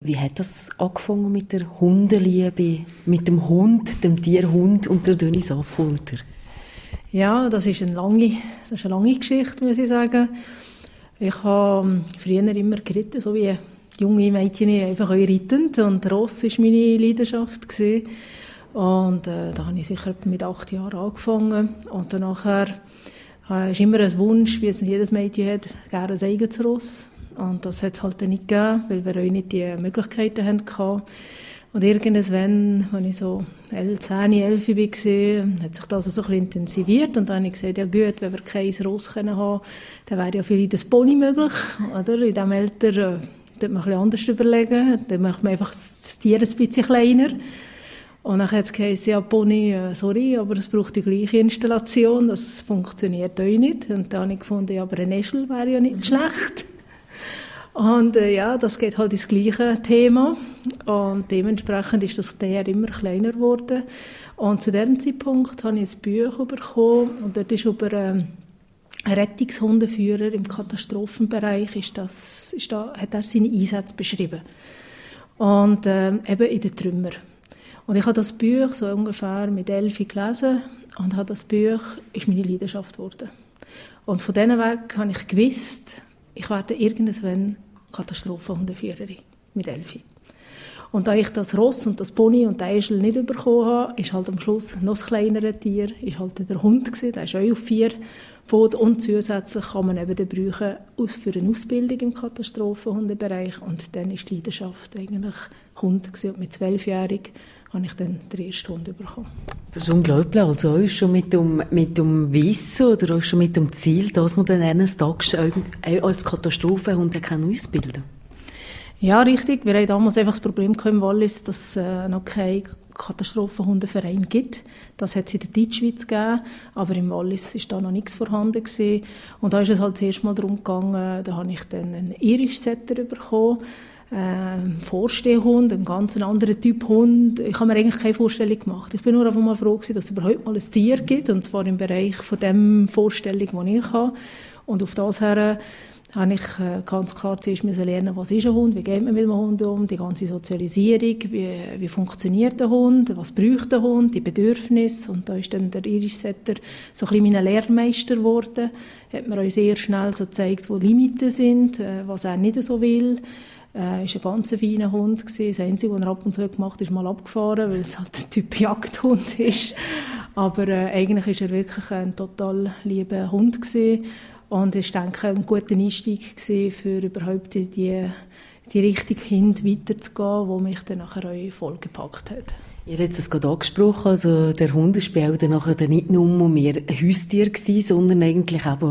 Wie hat das angefangen mit der Hundeliebe, mit dem Hund, dem Tierhund und der Denise Affolter? Ja, das ist eine lange Geschichte, muss ich sagen. Ich habe früher immer geritten, so wie junge Mädchen einfach reiten. Und Ross war meine Leidenschaft gewesen. Und da habe ich sicher mit 8 Jahren angefangen. Und dann nachher ist immer ein Wunsch, wie es jedes Mädchen hat, gerne ein eigenes Ross. Und das hat es halt dann nicht gegeben, weil wir auch nicht die Möglichkeiten hatten. Und irgendwann, als ich so 10, 11 war, hat sich das so ein bisschen intensiviert. Und dann habe ich gesagt, ja gut, wenn wir kein Ross haben können, dann wäre ja vielleicht das Pony möglich. Oder? In diesem Alter dort man ein bisschen anders überlegen. Dann macht man einfach das Tier ein bisschen kleiner. Und dann hat es geheißen, ja Pony, sorry, aber es braucht die gleiche Installation. Das funktioniert auch nicht. Und dann habe ich gefunden, ja, aber ein Eschel wäre ja nicht schlecht. Und ja, das geht halt ins gleiche Thema. Und dementsprechend ist das Tier immer kleiner geworden. Und zu diesem Zeitpunkt habe ich ein Buch bekommen. Und dort ist über einen Rettungshundeführer im Katastrophenbereich hat er seine Einsätze beschrieben. Und eben in den Trümmern. Und ich habe das Buch so ungefähr mit 11 gelesen. Und das Buch ist meine Leidenschaft geworden. Und von diesem Weg habe ich gewusst, ich werde irgendwann Katastrophenhundeführerin mit 11. Und da ich das Ross und das Pony und den Esel nicht bekommen habe, ist halt am Schluss noch das kleinere Tier, ist halt der Hund gewesen, der ist auch auf 4 Pfoten und zusätzlich kann man eben den brauchen für eine Ausbildung im Katastrophenhundebereich und dann ist die Leidenschaft eigentlich Hund gewesen. Und mit 12-jährig habe ich dann den ersten Hund bekommen. Das ist unglaublich, also auch schon mit dem Wissen oder auch schon mit dem Ziel, dass man dann eines Tages als Katastrophenhund ausbilden kann. Ja, richtig. Wir hatten damals einfach das Problem im Wallis, dass es noch keinen Katastrophenhundeverein gibt. Das hat es in der Deutschschweiz gegeben, aber im Wallis war da noch nichts vorhanden gewesen. Und da ist es halt zuerst mal darum gegangen, da habe ich dann einen Irish Setter bekommen, Vorstehhund, einen ganz anderen Typ Hund. Ich habe mir eigentlich keine Vorstellung gemacht. Ich bin nur einfach mal froh gewesen, dass es überhaupt mal ein Tier gibt, und zwar im Bereich von dem Vorstellung, die ich habe. Und auf das her habe ich ganz klar zuerst lernen, was ist ein Hund, wie geht man mit einem Hund um, die ganze Sozialisierung, wie funktioniert der Hund, was braucht der Hund, die Bedürfnisse. Und da ist dann der Irish Setter so ein bisschen mein Lehrmeister geworden. Hat mir auch sehr schnell so gezeigt, wo Limiten sind, was er nicht so will. Er war ein ganz feiner Hund. Das Einzige, was er ab und zu gemacht hat, ist mal abgefahren, weil es halt ein Typ Jagdhund ist. Aber eigentlich war er wirklich ein total lieber Hund gewesen. Und ich denke, ein guter Einstieg war, für überhaupt die Richtung hin weiterzugehen, die mich dann nachher auch vollgepackt hat. Ihr habt es gerade angesprochen, also der Hundespiel dann nachher nicht nur mehr ein Haustier gewesen, sondern eigentlich auch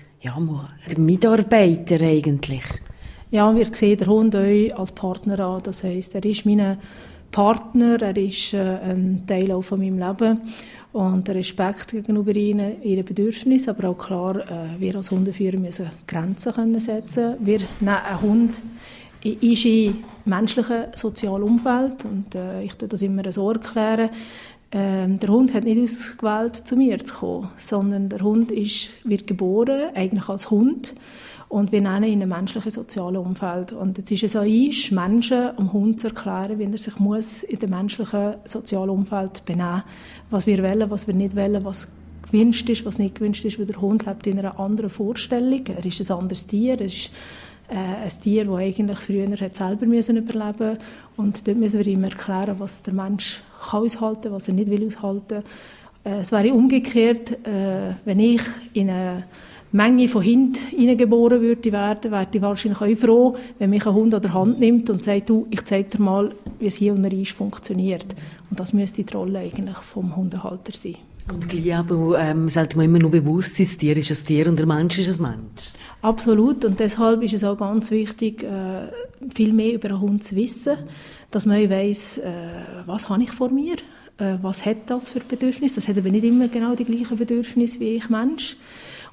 der Mitarbeiter eigentlich. Ja, wir sehen den Hund auch als Partner an. Das heisst, er ist mein Partner, er ist ein Teil auch von meinem Leben. Und der Respekt gegenüber ihnen, ihren Bedürfnissen, aber auch klar, wir als Hundeführer müssen Grenzen setzen. Wir nehmen einen Hund in ein menschliches soziales Umfeld. Und ich tue das immer so erklären. Der Hund hat nicht ausgewählt, zu mir zu kommen, sondern der Hund wird geboren, eigentlich als Hund. Und wir nennen ihn ein menschliches soziales Umfeld. Und jetzt ist es an uns, Menschen, dem Hund zu erklären, wie er sich muss in dem menschlichen sozialen Umfeld benehmen muss. Was wir wollen, was wir nicht wollen, was gewünscht ist, was nicht gewünscht ist. Weil der Hund lebt in einer anderen Vorstellung. Er ist ein anderes Tier. Er ist ein Tier, das eigentlich früher selber überleben musste. Und dort müssen wir ihm erklären, was der Mensch kann aushalten, was er nicht will aushalten. Es wäre umgekehrt, wenn ich in eine Menge von Hunden hineingeboren wäre ich wahrscheinlich auch froh, wenn mich ein Hund an der Hand nimmt und sagt, du, ich zeige dir mal, wie es hier und da funktioniert. Und das müsste die Rolle eigentlich vom Hundehalter sein. Und gleich aber sollte man immer nur bewusst sein, das Tier ist ein Tier und der Mensch ist ein Mensch. Absolut. Und deshalb ist es auch ganz wichtig, viel mehr über einen Hund zu wissen, dass man weiss, was habe ich vor mir, was hat das für Bedürfnisse. Das hat aber nicht immer genau die gleichen Bedürfnisse wie ich Mensch.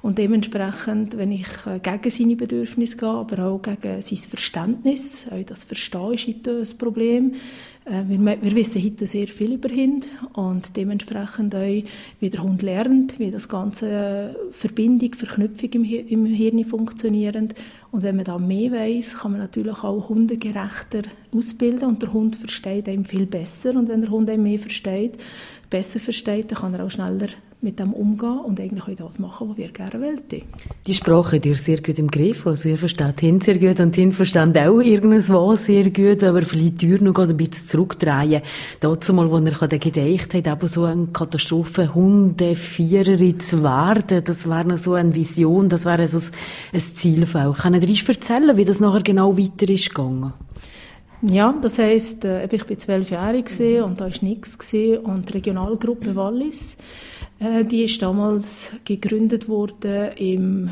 Und dementsprechend, wenn ich gegen seine Bedürfnisse gehe, aber auch gegen sein Verständnis, auch das Verstehen ist heute ein Problem. Wir wissen heute sehr viel über Hunde und dementsprechend auch, wie der Hund lernt, wie das ganze Verbindung, Verknüpfung im Hirn funktionieren. Und wenn man da mehr weiss, kann man natürlich auch hundegerechter ausbilden und der Hund versteht einem viel besser. Und wenn der Hund einem mehr versteht, besser versteht, dann kann er auch schneller mit dem umgehen und eigentlich auch das machen, was wir gerne wollen. Die Sprache hat ihr sehr gut im Griff. Also ihr versteht Hund sehr gut und Hund versteht auch irgendwas sehr gut. Wenn wir vielleicht die Tür noch ein bisschen zurückdrehen. Dazu mal, wo ihr gedacht habt, eben so eine Katastrophenhunde-Viererin zu werden, das wäre noch so eine Vision, das wäre so ein Zielfeld. Könnt ihr uns erzählen, wie das nachher genau weiter ist gegangen? Ja, das heisst, ich war 12 Jahre und da war nichts. Und die Regionalgruppe Wallis, die ist damals gegründet worden im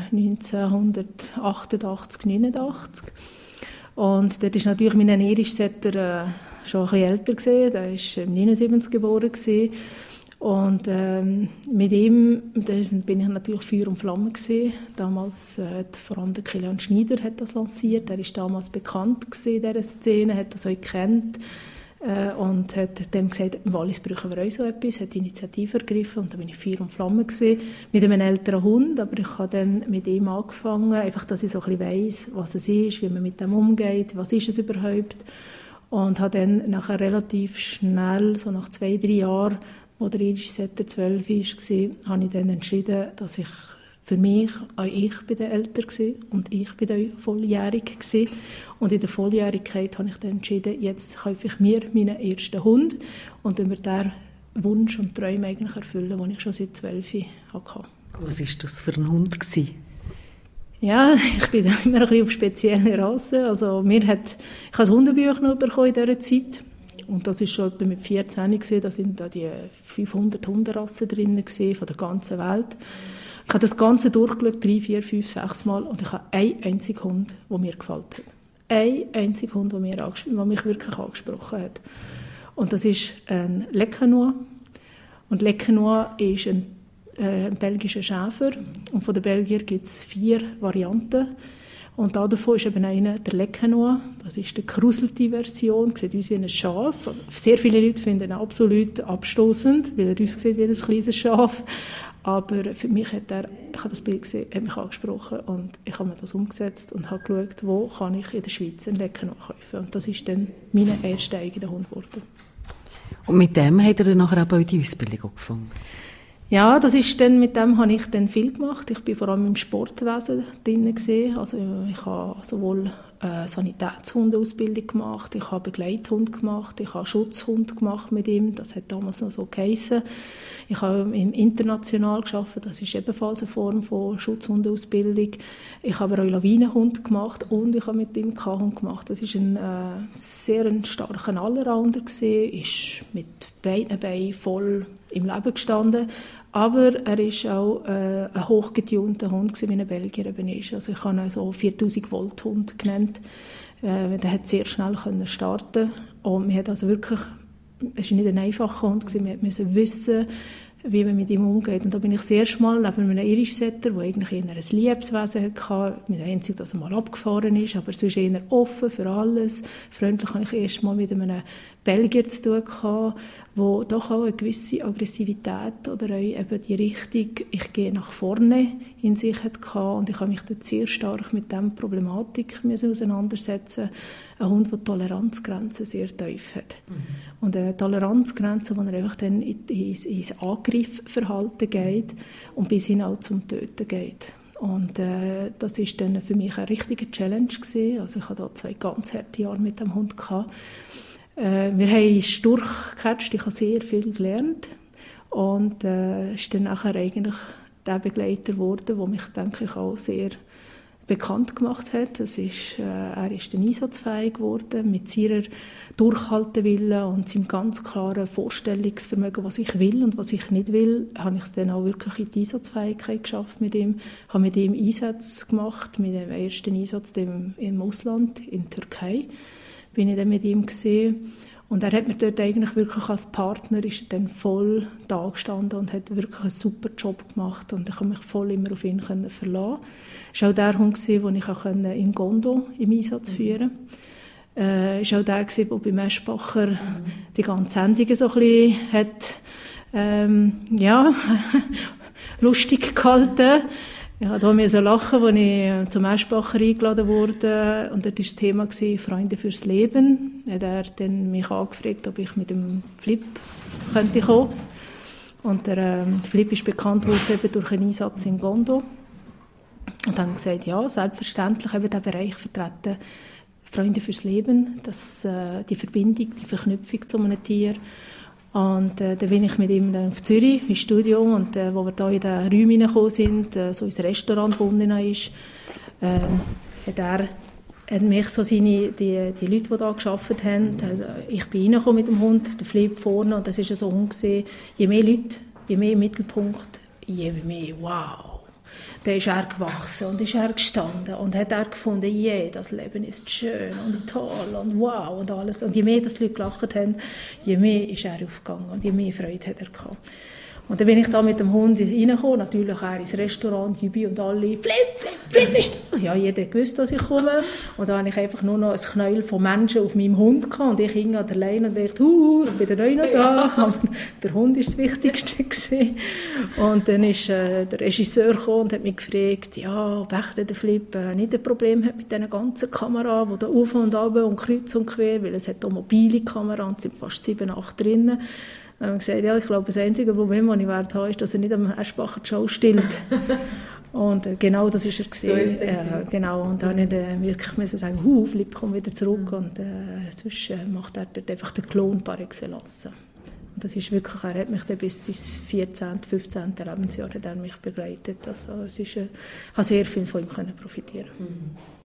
1988, 89. Und dort ist natürlich mein Irischsetter schon ein bisschen älter gewesen. Der ist im 79 geboren gewesen. Und mit ihm bin ich natürlich Feuer und Flamme gewesen. Damals hat vor allem der Kilian Schneider hat das lanciert. Er ist damals bekannt gewesen in dieser Szene, hat das auch gekannt und hat dem gesagt, im Wallis brauchen wir auch so etwas, hat die Initiative ergriffen und da bin ich Feuer und Flamme gewesen, mit einem älteren Hund, aber ich habe dann mit ihm angefangen, einfach, dass ich so ein bisschen weiss, was es ist, wie man mit dem umgeht, was ist es überhaupt, und habe dann nachher relativ schnell, so nach 2-3 Jahren, wo der Irischsetter 12 war, habe ich dann entschieden, dass ich für mich, auch ich bin dann älter gewesen, und ich bin dann volljährig gewesen. Und in der Volljährigkeit habe ich dann entschieden, jetzt kaufe ich mir meinen ersten Hund und über diesen Wunsch und Träume eigentlich erfüllen, den ich schon seit 12 hatte. Was war das für ein Hund gewesen? Ja, ich bin immer ein bisschen auf spezielle Rassen. Also ich habe ein Hundebuch noch bekommen in dieser Zeit. Und das war schon etwa mit 14 gewesen. Da sind da die 500 Hunderassen drin gewesen, von der ganzen Welt. Ich habe das Ganze durchgeschaut, 3, 4, 5, 6 Mal. Und ich habe einen einzigen Hund, der mir gefällt hat. Einen einzigen Hund, der mich wirklich angesprochen hat. Und das ist ein Lecanois. Und Lecanois ist ein belgischer Schäfer. Und von den Belgiern gibt es 4 Varianten. Und davon ist eben einer der Lecanois. Das ist die gekruselte Version, sieht aus wie ein Schaf. Sehr viele Leute finden ihn absolut abstoßend, weil er aussieht wie ein kleines Schaf. Aber für mich ich habe das Bild gesehen, hat mich angesprochen und ich habe mir das umgesetzt und habe geschaut, wo kann ich in der Schweiz einen Lecanois kaufen. Und das ist dann mein erster eigener Hund geworden. Und mit dem hat er dann nachher auch die Ausbildung angefangen? Ja, das ist dann, mit dem habe ich dann viel gemacht. Ich bin vor allem im Sportwesen drin gewesen. Also ich habe sowohl Sanitätshundeausbildung gemacht, ich habe Begleithund gemacht, ich habe Schutzhund gemacht mit ihm, das hat damals noch so geheissen. Ich habe international gearbeitet, das ist ebenfalls eine Form von Schutzhundeausbildung. Ich habe auch Lawinenhund gemacht und ich habe mit ihm K-Hund gemacht. Das ist ein sehr starker Allrounder gewesen, ist mit beiden Beinen voll im Leben gestanden, aber er ist auch ein hochgetunter Hund, wie ein Belgier eben ist. Also ich habe ihn so 4000 Volt Hund genannt. Der hat sehr schnell starten und man hat also wirklich, es war nicht ein einfacher Hund, man musste wissen, wie man mit ihm umgeht. Und da bin ich das erste Mal neben einem Irischsetter, der eigentlich eher ein Liebeswesen hatte, mit dem Einzigen, dass er mal abgefahren ist, aber sonst eher offen für alles. Freundlich habe ich erst mal mit einem Belgier zu tun gehabt, wo doch auch eine gewisse Aggressivität oder auch eben die Richtung, ich gehe nach vorne, in sich hatte. Und ich habe mich dort sehr stark mit dieser Problematik auseinandersetzen. Ein Hund, der die Toleranzgrenze sehr tief hat. Mhm. Und eine Toleranzgrenze, wo er einfach dann ins Angriffverhalten geht und bis hin auch zum Töten geht. Und das war dann für mich eine richtige Challenge gewesen. Also ich hatte da 2 ganz harte Jahre mit dem Hund gehabt. Wir haben es durchgecatcht, ich habe sehr viel gelernt und ist dann nachher eigentlich der Begleiter geworden, der mich, denke ich, auch sehr bekannt gemacht hat. Er ist dann einsatzfähig geworden mit seiner Durchhaltewille und seinem ganz klaren Vorstellungsvermögen, was ich will und was ich nicht will, habe ich es dann auch wirklich in die Einsatzfähigkeit geschafft mit ihm. Ich habe mit ihm Einsätze gemacht, mit dem ersten Einsatz im Ausland, in Türkei, bin ich dann mit ihm gesehen. Und er hat mir dort eigentlich wirklich als Partner ist er dann voll da gestanden und hat wirklich einen super Job gemacht und ich konnte mich voll immer auf ihn verlassen. Es war auch der Hund, den ich auch in Gondo im Einsatz führen konnte. Es war auch der, der bei Meschbacher die ganze Sendung so ein bisschen hat, lustig gehalten. Ich musste lachen, als ich zum Eschbacher eingeladen wurde. Und dort war das Thema «Freunde fürs Leben». Hat er dann mich angefragt, ob ich mit dem Flip kommen könnte. Und der Flip ist bekannt worden eben durch einen Einsatz in Gondo. Und dann gesagt, ja, selbstverständlich eben diesen Bereich vertreten. «Freunde fürs Leben», das, die Verbindung, die Verknüpfung zu einem Tier. Und dann bin ich mit ihm dann auf Zürich ins Studio und wo wir da in den Räumen hineingekommen sind, so ins Restaurant, wo unten ist, hat mich so die Leute, die da gearbeitet haben, ich bin reingekommen mit dem Hund, der Flip vorne, und das war so ein Hund gewesen, je mehr Leute, je mehr Mittelpunkt, je mehr wow. Dann ist er gewachsen und ist er gestanden und hat er gefunden, das Leben ist schön und toll und wow und alles. Und je mehr das die Leute gelacht haben, je mehr ist er aufgegangen und je mehr Freude hat er gehabt. Und dann bin ich da mit dem Hund reingekommen, natürlich auch ins Restaurant, Jubi und alle, Flip, ist da. Ja, jeder wusste, dass ich komme. Und da hatte ich einfach nur noch ein Knäuel von Menschen auf meinem Hund gehabt. Und ich hing an der Leine und dachte, ich bin der Neue noch da. Aber der Hund war das Wichtigste gewesen. Und dann ist der Regisseur gekommen und hat mich gefragt, ob echt der Flip nicht ein Problem hat mit diesen ganzen Kameras, die da auf und ab und kreuz und quer, weil es hat auch mobile Kameras und es sind fast 7, 8 drinnen. Dann haben wir gesagt, ich glaube, das einzige Problem, das ich habe, ist, dass er nicht am Eschbacher die Show stillt. Und genau das war er gewesen. So ist er genau. Und dann musste ich wirklich sagen, Flip, komm wieder zurück. Und sonst macht er dort einfach den Klon par excellence. Und das ist wirklich, er hat mich dann bis ins 14., 15. Lebensjahr hat er mich begleitet. Also ich habe sehr viel von ihm profitieren können.